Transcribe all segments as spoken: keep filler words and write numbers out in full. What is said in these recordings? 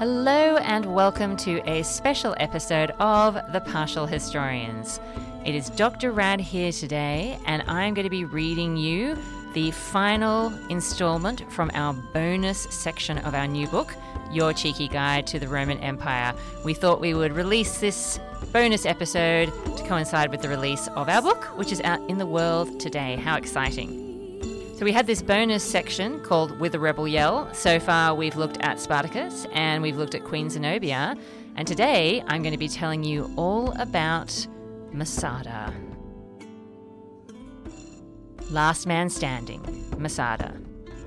Hello and welcome to a special episode of The Partial Historians. It is Doctor Rad here today, and I'm going to be reading you the final installment from our bonus section of our new book, Your Cheeky Guide to the Roman Empire. We thought we would release this bonus episode to coincide with the release of our book, which is out in the world today. How exciting. So we had this bonus section called With a Rebel Yell. So far we've looked at Spartacus and we've looked at Queen Zenobia. And today I'm going to be telling you all about Masada. Last man standing, Masada.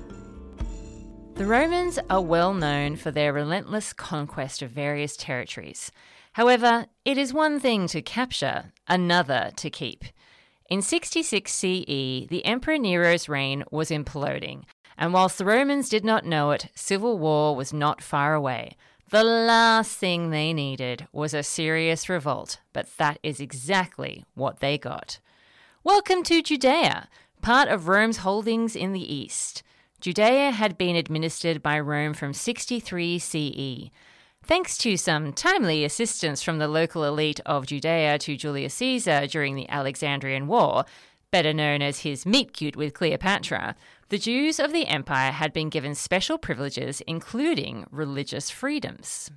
The Romans are well known for their relentless conquest of various territories. However, it is one thing to capture, another to keep. In sixty-six C E, the Emperor Nero's reign was imploding, and whilst the Romans did not know it, civil war was not far away. The last thing they needed was a serious revolt, but that is exactly what they got. Welcome to Judea, part of Rome's holdings in the east. Judea had been administered by Rome from sixty-three C E. Thanks to some timely assistance from the local elite of Judea to Julius Caesar during the Alexandrian War, better known as his meet-cute with Cleopatra, the Jews of the empire had been given special privileges, including religious freedoms.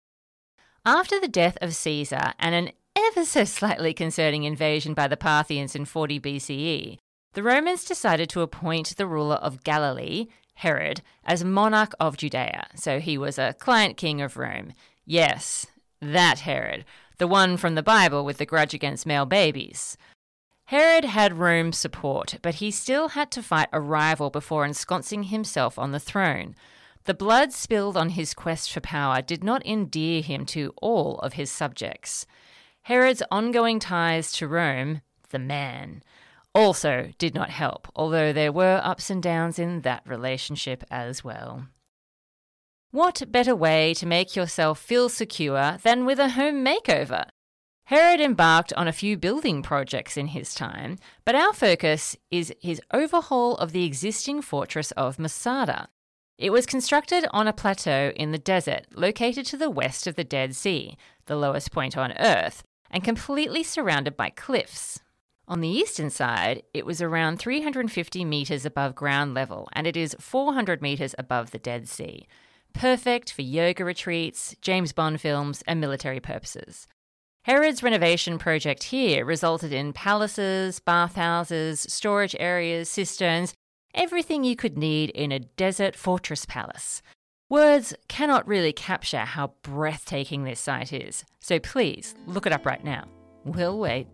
After the death of Caesar and an ever so slightly concerning invasion by the Parthians in forty B C E, the Romans decided to appoint the ruler of Galilee, Herod, as monarch of Judea, so he was a client king of Rome. Yes, that Herod, the one from the Bible with the grudge against male babies. Herod had Rome's support, but he still had to fight a rival before ensconcing himself on the throne. The blood spilled on his quest for power did not endear him to all of his subjects. Herod's ongoing ties to Rome, the man, also did not help, although there were ups and downs in that relationship as well. What better way to make yourself feel secure than with a home makeover? Herod embarked on a few building projects in his time, but our focus is his overhaul of the existing fortress of Masada. It was constructed on a plateau in the desert, located to the west of the Dead Sea, the lowest point on Earth, and completely surrounded by cliffs. On the eastern side, it was around three hundred fifty metres above ground level, and it is four hundred metres above the Dead Sea. Perfect for yoga retreats, James Bond films, and military purposes. Herod's renovation project here resulted in palaces, bathhouses, storage areas, cisterns, everything you could need in a desert fortress palace. Words cannot really capture how breathtaking this site is, so please look it up right now. We'll wait.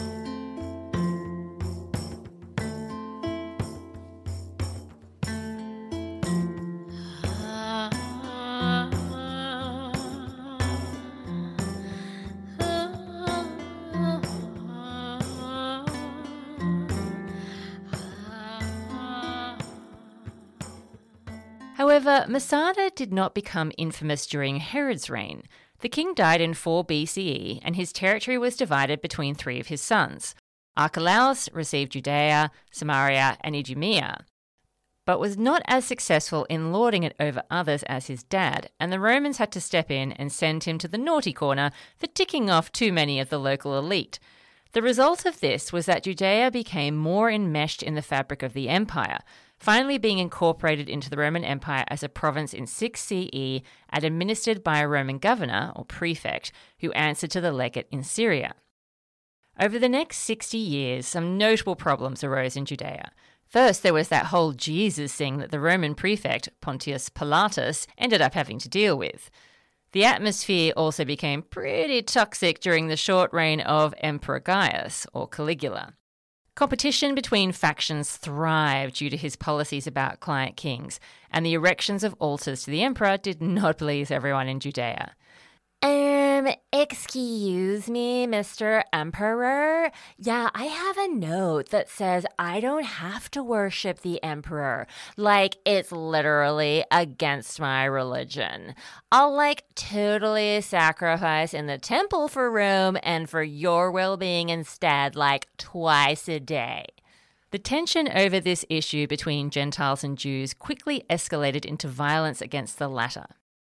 However, Masada did not become infamous during Herod's reign. The king died in four B C E, and his territory was divided between three of his sons. Archelaus received Judea, Samaria, and Idumea, but was not as successful in lording it over others as his dad, and the Romans had to step in and send him to the naughty corner for ticking off too many of the local elite. The result of this was that Judea became more enmeshed in the fabric of the empire, finally being incorporated into the Roman Empire as a province in six C E and administered by a Roman governor, or prefect, who answered to the legate in Syria. Over the next sixty years, some notable problems arose in Judea. First, there was that whole Jesus thing that the Roman prefect, Pontius Pilatus, ended up having to deal with. The atmosphere also became pretty toxic during the short reign of Emperor Gaius, or Caligula. Competition between factions thrived due to his policies about client kings, and the erections of altars to the emperor did not please everyone in Judea. Um, excuse me, Mister Emperor. Yeah, I have a note that says I don't have to worship the emperor. Like, it's literally against my religion. I'll, like, totally sacrifice in the temple for Rome and for your well-being instead, like, twice a day. The tension over this issue between Gentiles and Jews quickly escalated into violence against the latter.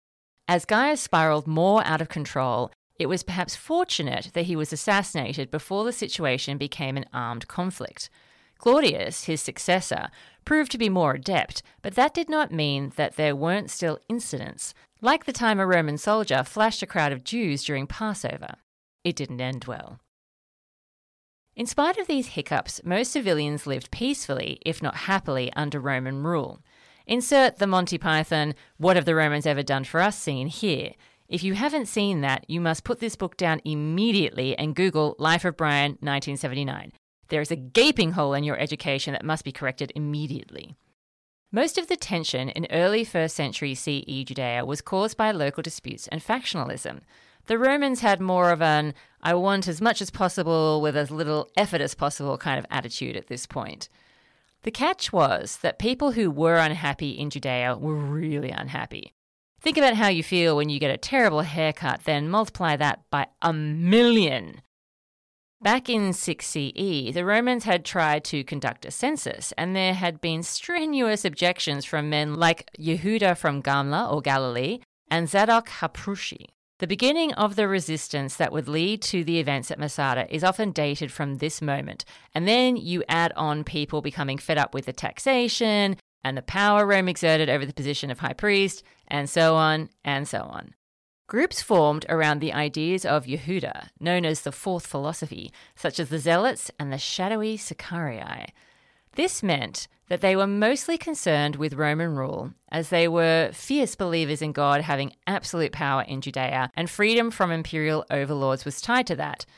As Gaius spiralled more out of control, it was perhaps fortunate that he was assassinated before the situation became an armed conflict. Claudius, his successor, proved to be more adept, but that did not mean that there weren't still incidents, like the time a Roman soldier flashed a crowd of Jews during Passover. It didn't end well. In spite of these hiccups, most civilians lived peacefully, if not happily, under Roman rule. Insert the Monty Python, "What have the Romans ever done for us?" scene here. If you haven't seen that, you must put this book down immediately and Google Life of Brian nineteen seventy-nine. There is a gaping hole in your education that must be corrected immediately. Most of the tension in early first century C E Judea was caused by local disputes and factionalism. The Romans had more of an "I want as much as possible with as little effort as possible" kind of attitude at this point. The catch was that people who were unhappy in Judea were really unhappy. Think about how you feel when you get a terrible haircut, then multiply that by a million. Back in six C E, the Romans had tried to conduct a census, and there had been strenuous objections from men like Yehuda from Gamla or Galilee and Zadok Haprushi. The beginning of the resistance that would lead to the events at Masada is often dated from this moment, and then you add on people becoming fed up with the taxation and the power Rome exerted over the position of high priest, and so on and so on. Groups formed around the ideas of Yehuda, known as the Fourth Philosophy, such as the Zealots and the shadowy Sicarii. This meant that they were mostly concerned with Roman rule, as they were fierce believers in God having absolute power in Judea, and freedom from imperial overlords was tied to that.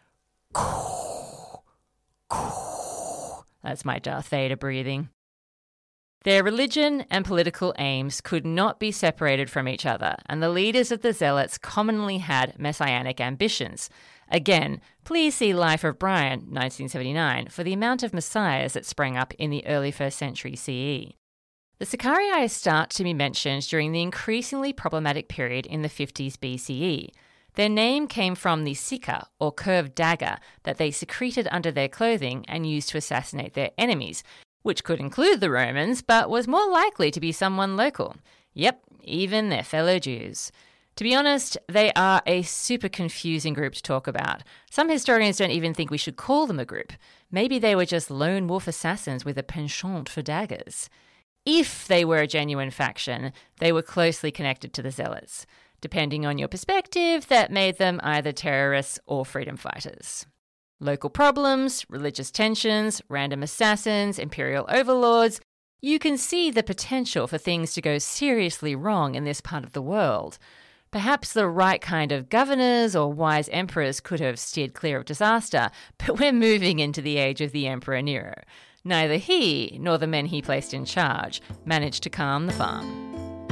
That's my Darth Vader breathing. Their religion and political aims could not be separated from each other, and the leaders of the Zealots commonly had messianic ambitions. Again, please see Life of Brian, nineteen seventy-nine, for the amount of messiahs that sprang up in the early first century C E. The Sicarii start to be mentioned during the increasingly problematic period in the fifties B C E. Their name came from the sica, or curved dagger, that they secreted under their clothing and used to assassinate their enemies, which could include the Romans, but was more likely to be someone local. Yep, even their fellow Jews. To be honest, they are a super confusing group to talk about. Some historians don't even think we should call them a group. Maybe they were just lone wolf assassins with a penchant for daggers. If they were a genuine faction, they were closely connected to the Zealots. Depending on your perspective, that made them either terrorists or freedom fighters. Local problems, religious tensions, random assassins, imperial overlords. You can see the potential for things to go seriously wrong in this part of the world. Perhaps the right kind of governors or wise emperors could have steered clear of disaster, but we're moving into the age of the Emperor Nero. Neither he nor the men he placed in charge managed to calm the farm.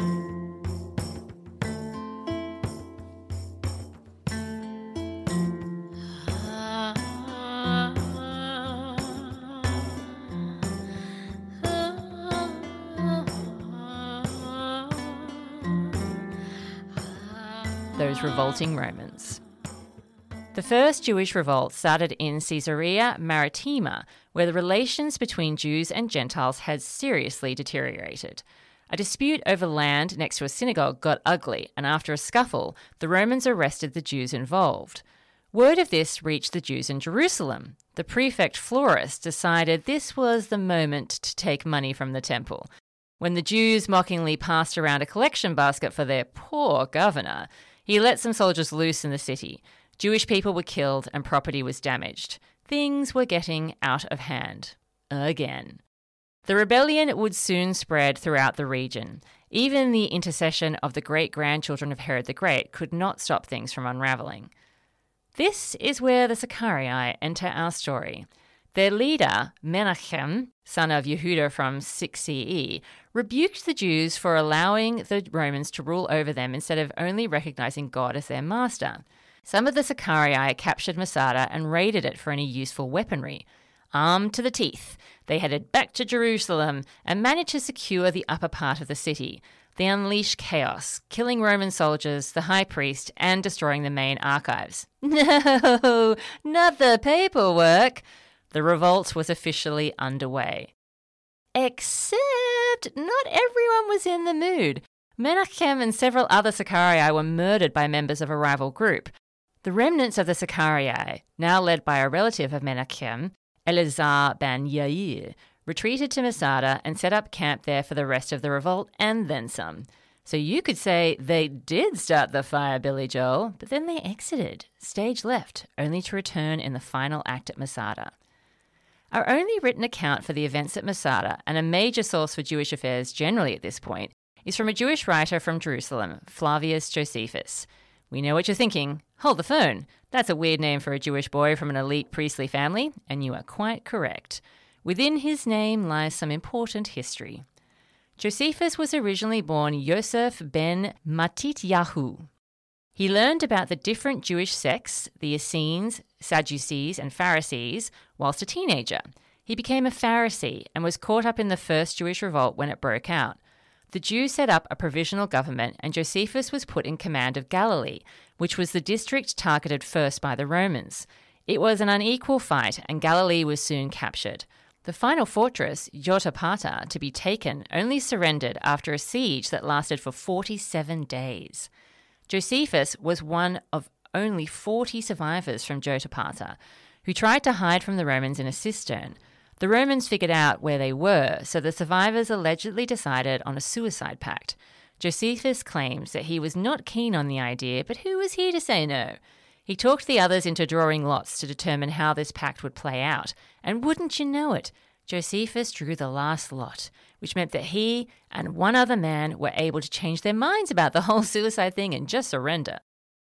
Those revolting Romans. The first Jewish revolt started in Caesarea Maritima, where the relations between Jews and Gentiles had seriously deteriorated. A dispute over land next to a synagogue got ugly, and after a scuffle, the Romans arrested the Jews involved. Word of this reached the Jews in Jerusalem. The prefect Florus decided this was the moment to take money from the temple. When the Jews mockingly passed around a collection basket for their poor governor, he let some soldiers loose in the city. Jewish people were killed and property was damaged. Things were getting out of hand. Again. The rebellion would soon spread throughout the region. Even the intercession of the great-grandchildren of Herod the Great could not stop things from unraveling. This is where the Sicarii enter our story. Their leader, Menachem, son of Yehuda from six C E, rebuked the Jews for allowing the Romans to rule over them instead of only recognizing God as their master. Some of the Sicarii captured Masada and raided it for any useful weaponry. Armed to the teeth, they headed back to Jerusalem and managed to secure the upper part of the city. They unleashed chaos, killing Roman soldiers, the high priest, and destroying the main archives. No, not the paperwork! The revolt was officially underway. Except not everyone was in the mood. Menachem and several other Sicarii were murdered by members of a rival group. The remnants of the Sicarii, now led by a relative of Menachem, Eleazar ben Yair, retreated to Masada and set up camp there for the rest of the revolt and then some. So you could say they did start the fire, Billy Joel, but then they exited, stage left, only to return in the final act at Masada. Our only written account for the events at Masada, and a major source for Jewish affairs generally at this point, is from a Jewish writer from Jerusalem, Flavius Josephus. We know what you're thinking. Hold the phone. That's a weird name for a Jewish boy from an elite priestly family, and you are quite correct. Within his name lies some important history. Josephus was originally born Yosef ben Matityahu. He learned about the different Jewish sects, the Essenes, Sadducees, and Pharisees, whilst a teenager. He became a Pharisee and was caught up in the first Jewish revolt when it broke out. The Jews set up a provisional government, and Josephus was put in command of Galilee, which was the district targeted first by the Romans. It was an unequal fight, and Galilee was soon captured. The final fortress, Jotapata, to be taken, only surrendered after a siege that lasted for forty-seven days. Josephus was one of only forty survivors from Jotapata, who tried to hide from the Romans in a cistern. The Romans figured out where they were, so the survivors allegedly decided on a suicide pact. Josephus claims that he was not keen on the idea, but who was he to say no? He talked the others into drawing lots to determine how this pact would play out, and wouldn't you know it, Josephus drew the last lot, which meant that he and one other man were able to change their minds about the whole suicide thing and just surrender.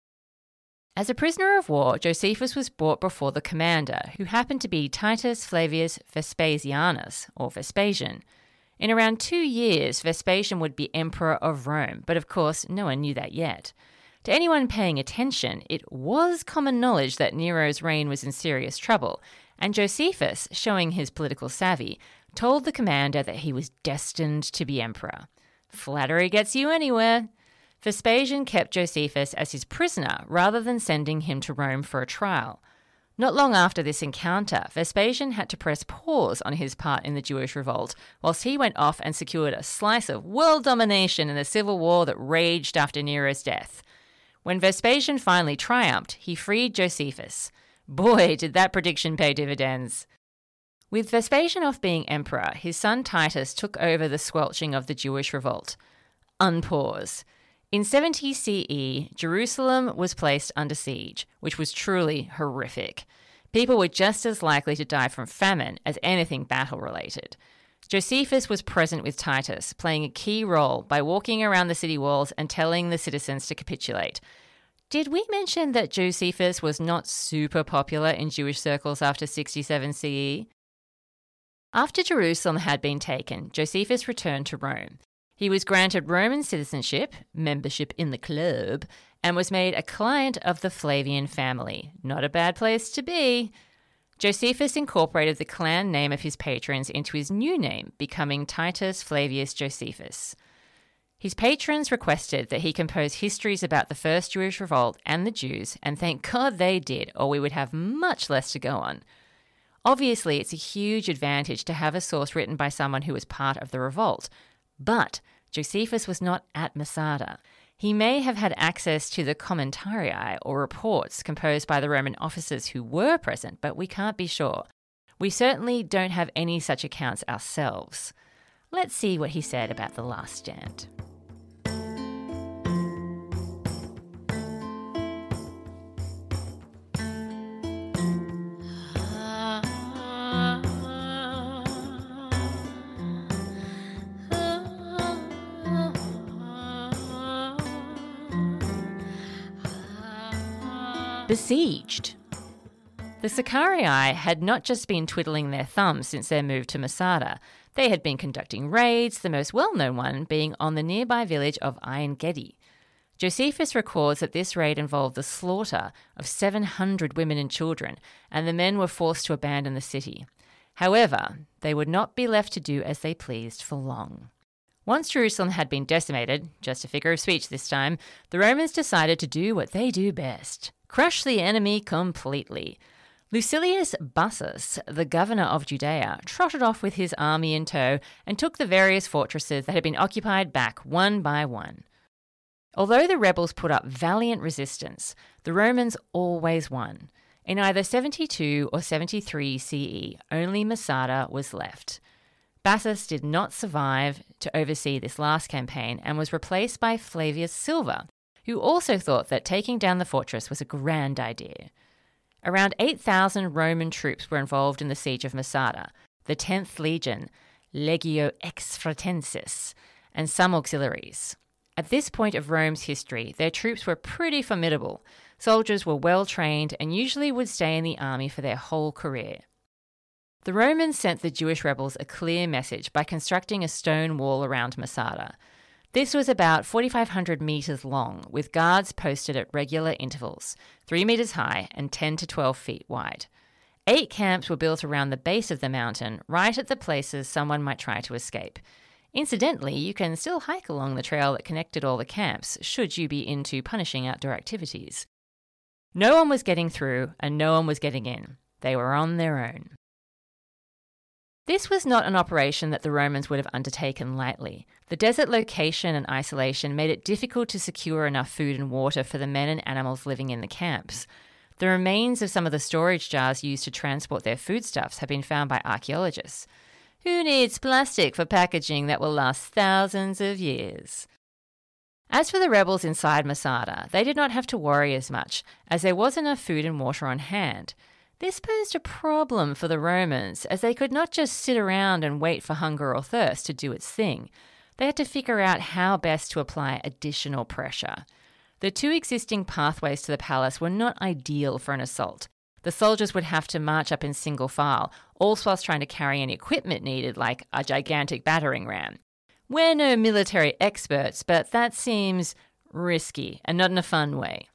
As a prisoner of war, Josephus was brought before the commander, who happened to be Titus Flavius Vespasianus, or Vespasian. In around two years, Vespasian would be emperor of Rome, but of course no one knew that yet. To anyone paying attention, it was common knowledge that Nero's reign was in serious trouble, and Josephus, showing his political savvy, told the commander that he was destined to be emperor. Flattery gets you anywhere. Vespasian kept Josephus as his prisoner rather than sending him to Rome for a trial. Not long after this encounter, Vespasian had to press pause on his part in the Jewish revolt, whilst he went off and secured a slice of world domination in the civil war that raged after Nero's death. When Vespasian finally triumphed, he freed Josephus. Boy, did that prediction pay dividends. With Vespasian off being emperor, his son Titus took over the squelching of the Jewish revolt. Unpause. In seventy C E, Jerusalem was placed under siege, which was truly horrific. People were just as likely to die from famine as anything battle-related. Josephus was present with Titus, playing a key role by walking around the city walls and telling the citizens to capitulate. Did we mention that Josephus was not super popular in Jewish circles after sixty-seven C E? After Jerusalem had been taken, Josephus returned to Rome. He was granted Roman citizenship, membership in the club, and was made a client of the Flavian family. Not a bad place to be. Josephus incorporated the clan name of his patrons into his new name, becoming Titus Flavius Josephus. His patrons requested that he compose histories about the first Jewish revolt and the Jews, and thank God they did, or we would have much less to go on. Obviously, it's a huge advantage to have a source written by someone who was part of the revolt, but Josephus was not at Masada. He may have had access to the commentarii or reports composed by the Roman officers who were present, but we can't be sure. We certainly don't have any such accounts ourselves. Let's see what he said about the last stand. Besieged. The Sicarii had not just been twiddling their thumbs since their move to Masada. They had been conducting raids, the most well-known one being on the nearby village of Ein Gedi. Josephus records that this raid involved the slaughter of seven hundred women and children, and the men were forced to abandon the city. However, they would not be left to do as they pleased for long. Once Jerusalem had been decimated, just a figure of speech this time, the Romans decided to do what they do best: crush the enemy completely. Lucilius Bassus, the governor of Judea, trotted off with his army in tow and took the various fortresses that had been occupied back one by one. Although the rebels put up valiant resistance, the Romans always won. In either seventy-two or seventy-three C E, only Masada was left. Bassus did not survive to oversee this last campaign and was replaced by Flavius Silva, who also thought that taking down the fortress was a grand idea. Around eight thousand Roman troops were involved in the siege of Masada, the tenth Legion, Legio Exfratensis, and some auxiliaries. At this point of Rome's history, their troops were pretty formidable. Soldiers were well trained and usually would stay in the army for their whole career. The Romans sent the Jewish rebels a clear message by constructing a stone wall around Masada. This was about forty-five hundred metres long, with guards posted at regular intervals, three metres high and ten to twelve feet wide. Eight camps were built around the base of the mountain, right at the places someone might try to escape. Incidentally, you can still hike along the trail that connected all the camps, should you be into punishing outdoor activities. No one was getting through, and no one was getting in. They were on their own. This was not an operation that the Romans would have undertaken lightly. The desert location and isolation made it difficult to secure enough food and water for the men and animals living in the camps. The remains of some of the storage jars used to transport their foodstuffs have been found by archaeologists. Who needs plastic for packaging that will last thousands of years? As for the rebels inside Masada, they did not have to worry as much, as there was enough food and water on hand. This posed a problem for the Romans, as they could not just sit around and wait for hunger or thirst to do its thing. They had to figure out how best to apply additional pressure. The two existing pathways to the palace were not ideal for an assault. The soldiers would have to march up in single file, all whilst trying to carry any equipment needed, like a gigantic battering ram. We're no military experts, but that seems risky, and not in a fun way.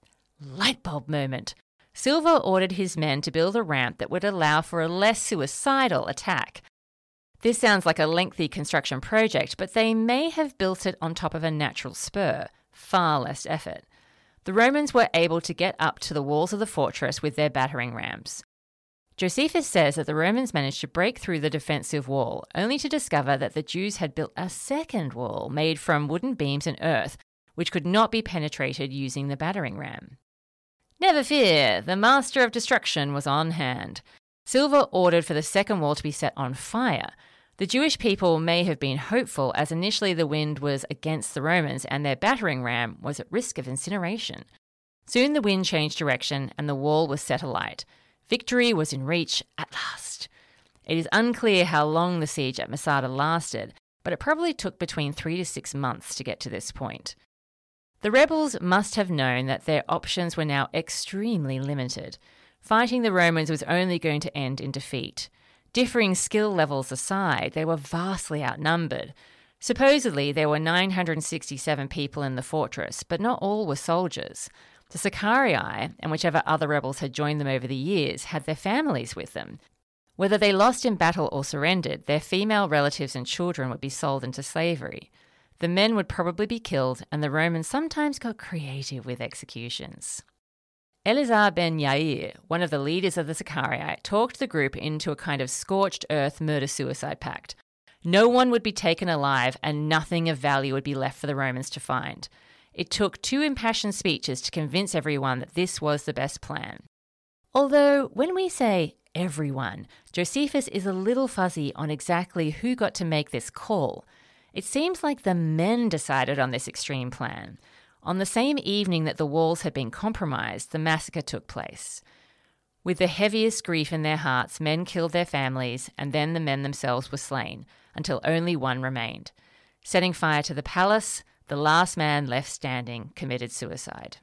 Light bulb moment. Silva ordered his men to build a ramp that would allow for a less suicidal attack. This sounds like a lengthy construction project, but they may have built it on top of a natural spur, far less effort. The Romans were able to get up to the walls of the fortress with their battering rams. Josephus says that the Romans managed to break through the defensive wall, only to discover that the Jews had built a second wall made from wooden beams and earth, which could not be penetrated using the battering ram. Never fear, the master of destruction was on hand. Silva ordered for the second wall to be set on fire. The Jewish people may have been hopeful, as initially the wind was against the Romans and their battering ram was at risk of incineration. Soon the wind changed direction and the wall was set alight. Victory was in reach at last. It is unclear how long the siege at Masada lasted, but it probably took between three to six months to get to this point. The rebels must have known that their options were now extremely limited. Fighting the Romans was only going to end in defeat. Differing skill levels aside, they were vastly outnumbered. Supposedly, there were nine hundred sixty-seven people in the fortress, but not all were soldiers. The Sicarii, and whichever other rebels had joined them over the years, had their families with them. Whether they lost in battle or surrendered, their female relatives and children would be sold into slavery. The men would probably be killed, and the Romans sometimes got creative with executions. Eleazar ben Yair, one of the leaders of the Sicarii, talked the group into a kind of scorched earth murder-suicide pact. No one would be taken alive, and nothing of value would be left for the Romans to find. It took two impassioned speeches to convince everyone that this was the best plan. Although, when we say everyone, Josephus is a little fuzzy on exactly who got to make this call. It seems like the men decided on this extreme plan. On the same evening that the walls had been compromised, the massacre took place. With the heaviest grief in their hearts, men killed their families, and then the men themselves were slain, until only one remained. Setting fire to the palace, the last man left standing committed suicide.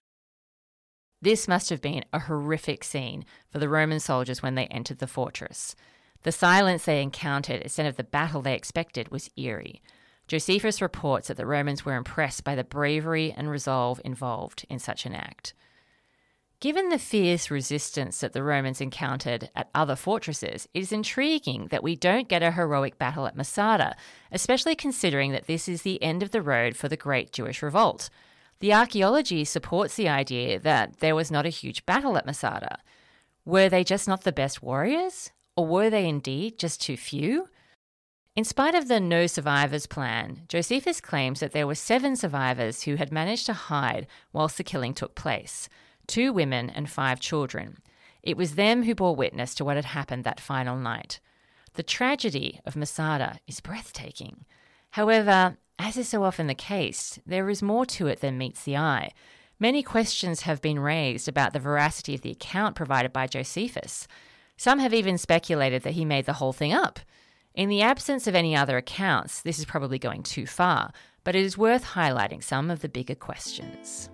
This must have been a horrific scene for the Roman soldiers when they entered the fortress. The silence they encountered instead of the battle they expected was eerie. Josephus reports that the Romans were impressed by the bravery and resolve involved in such an act. Given the fierce resistance that the Romans encountered at other fortresses, it is intriguing that we don't get a heroic battle at Masada, especially considering that this is the end of the road for the Great Jewish Revolt. The archaeology supports the idea that there was not a huge battle at Masada. Were they just not the best warriors? Or were they indeed just too few? In spite of the no survivors plan, Josephus claims that there were seven survivors who had managed to hide whilst the killing took place, two women and five children. It was them who bore witness to what had happened that final night. The tragedy of Masada is breathtaking. However, as is so often the case, there is more to it than meets the eye. Many questions have been raised about the veracity of the account provided by Josephus. Some have even speculated that he made the whole thing up. In the absence of any other accounts, this is probably going too far, but it is worth highlighting some of the bigger questions.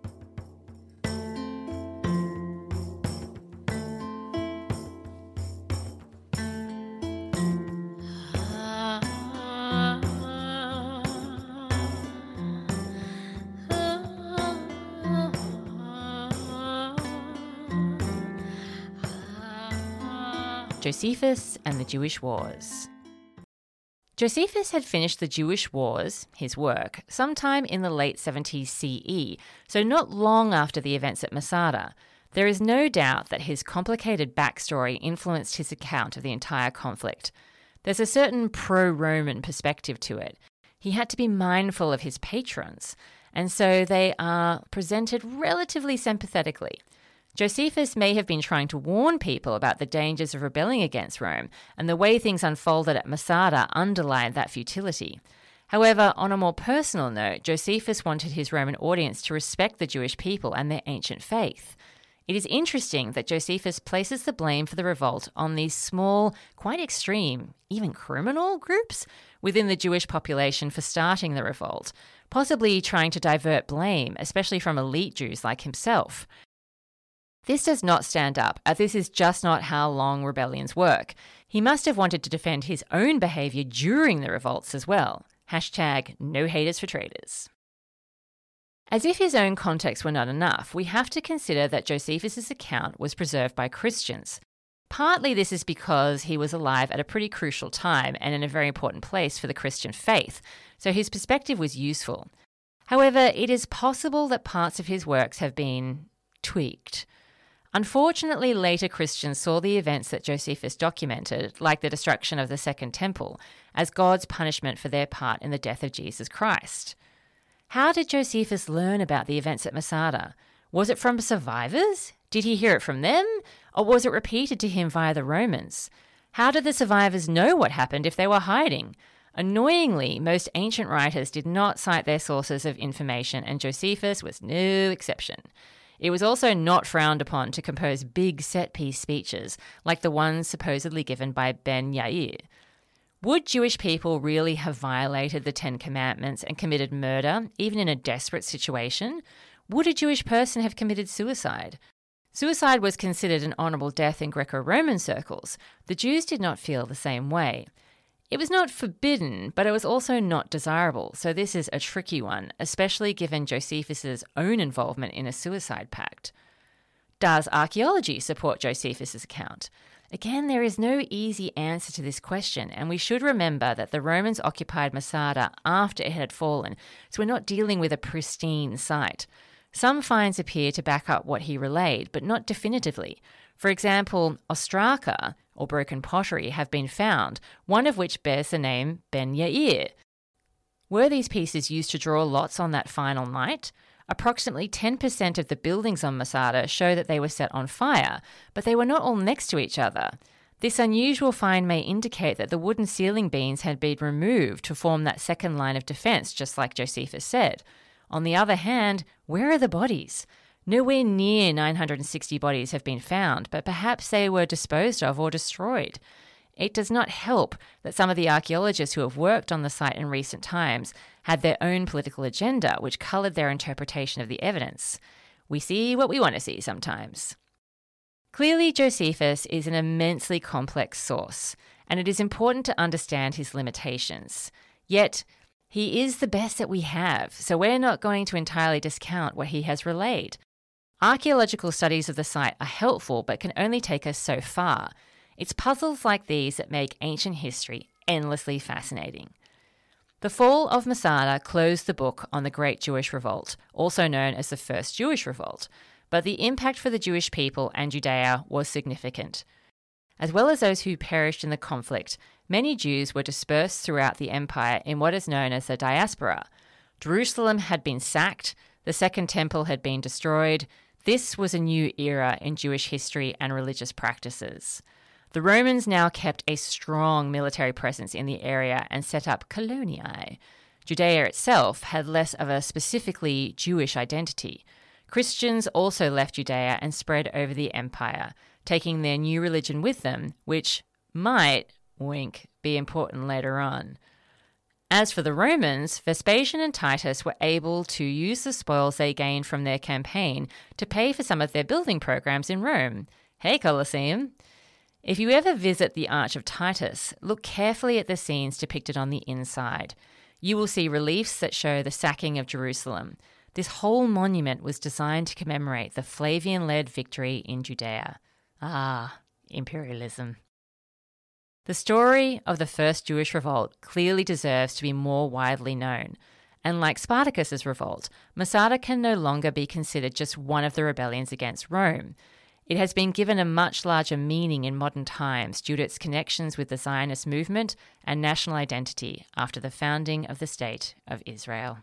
Josephus and the Jewish Wars. Josephus had finished the Jewish Wars, his work, sometime in the late seventies C E, so not long after the events at Masada. There is no doubt that his complicated backstory influenced his account of the entire conflict. There's a certain pro-Roman perspective to it. He had to be mindful of his patrons, and so they are presented relatively sympathetically. Josephus may have been trying to warn people about the dangers of rebelling against Rome, and the way things unfolded at Masada underlined that futility. However, on a more personal note, Josephus wanted his Roman audience to respect the Jewish people and their ancient faith. It is interesting that Josephus places the blame for the revolt on these small, quite extreme, even criminal groups within the Jewish population for starting the revolt, possibly trying to divert blame, especially from elite Jews like himself. This does not stand up, as this is just not how long rebellions work. He must have wanted to defend his own behaviour during the revolts as well. Hashtag no haters for traitors. As if his own context were not enough, we have to consider that Josephus' account was preserved by Christians. Partly this is because he was alive at a pretty crucial time and in a very important place for the Christian faith, so his perspective was useful. However, it is possible that parts of his works have been tweaked. Unfortunately, later Christians saw the events that Josephus documented, like the destruction of the Second Temple, as God's punishment for their part in the death of Jesus Christ. How did Josephus learn about the events at Masada? Was it from survivors? Did he hear it from them? Or was it repeated to him via the Romans? How did the survivors know what happened if they were hiding? Annoyingly, most ancient writers did not cite their sources of information, and Josephus was no exception. It was also not frowned upon to compose big set-piece speeches, like the ones supposedly given by Ben Yair. Would Jewish people really have violated the Ten Commandments and committed murder, even in a desperate situation? Would a Jewish person have committed suicide? Suicide was considered an honourable death in Greco-Roman circles. The Jews did not feel the same way. It was not forbidden, but it was also not desirable, so this is a tricky one, especially given Josephus' own involvement in a suicide pact. Does archaeology support Josephus' account? Again, there is no easy answer to this question, and we should remember that the Romans occupied Masada after it had fallen, so we're not dealing with a pristine site. Some finds appear to back up what he relayed, but not definitively. For example, ostraka, or broken pottery, have been found, one of which bears the name Ben Yair. Were these pieces used to draw lots on that final night? Approximately ten percent of the buildings on Masada show that they were set on fire, but they were not all next to each other. This unusual find may indicate that the wooden ceiling beams had been removed to form that second line of defence, just like Josephus said. On the other hand, where are the bodies? Nowhere near nine hundred sixty bodies have been found, but perhaps they were disposed of or destroyed. It does not help that some of the archaeologists who have worked on the site in recent times had their own political agenda, which coloured their interpretation of the evidence. We see what we want to see sometimes. Clearly, Josephus is an immensely complex source, and it is important to understand his limitations. Yet, he is the best that we have, so we're not going to entirely discount what he has relayed. Archaeological studies of the site are helpful, but can only take us so far. It's puzzles like these that make ancient history endlessly fascinating. The fall of Masada closed the book on the Great Jewish Revolt, also known as the First Jewish Revolt. but the impact for the Jewish people and Judea was significant. As well as those who perished in the conflict, many Jews were dispersed throughout the empire in what is known as the diaspora. Jerusalem had been sacked, the Second Temple had been destroyed. This was a new era in Jewish history and religious practices. The Romans now kept a strong military presence in the area and set up coloniae. Judea itself had less of a specifically Jewish identity. Christians also left Judea and spread over the empire, taking their new religion with them, which might, wink, be important later on. As for the Romans, Vespasian and Titus were able to use the spoils they gained from their campaign to pay for some of their building programs in Rome. Hey, Colosseum! If you ever visit the Arch of Titus, look carefully at the scenes depicted on the inside. You will see reliefs that show the sacking of Jerusalem. This whole monument was designed to commemorate the Flavian-led victory in Judea. Ah, imperialism. The story of the first Jewish revolt clearly deserves to be more widely known. And like Spartacus's revolt, Masada can no longer be considered just one of the rebellions against Rome. It has been given a much larger meaning in modern times due to its connections with the Zionist movement and national identity after the founding of the State of Israel.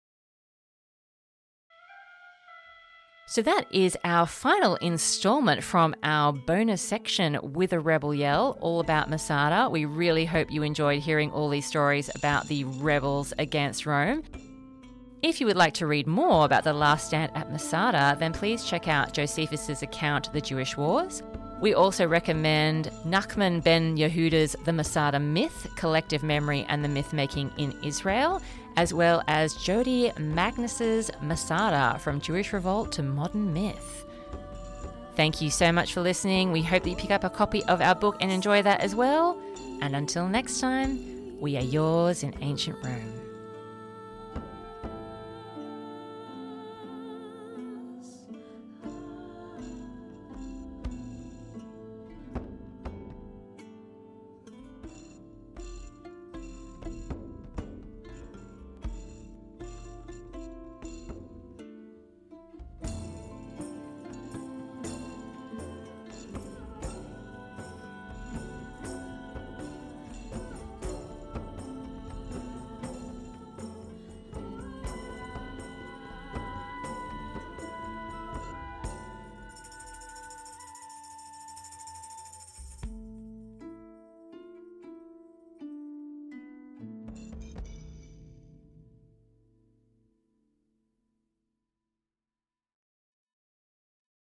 So that is our final instalment from our bonus section with a Rebel Yell, all about Masada. We really hope you enjoyed hearing all these stories about the rebels against Rome. If you would like to read more about the last stand at Masada, then please check out Josephus' account, The Jewish Wars. We also recommend Nachman ben Yehuda's The Masada Myth, Collective Memory and the Myth-Making in Israel, as well as Jody Magnus's Masada, From Jewish Revolt to Modern Myth. Thank you so much for listening. We hope that you pick up a copy of our book and enjoy that as well. And until next time, we are yours in ancient Rome.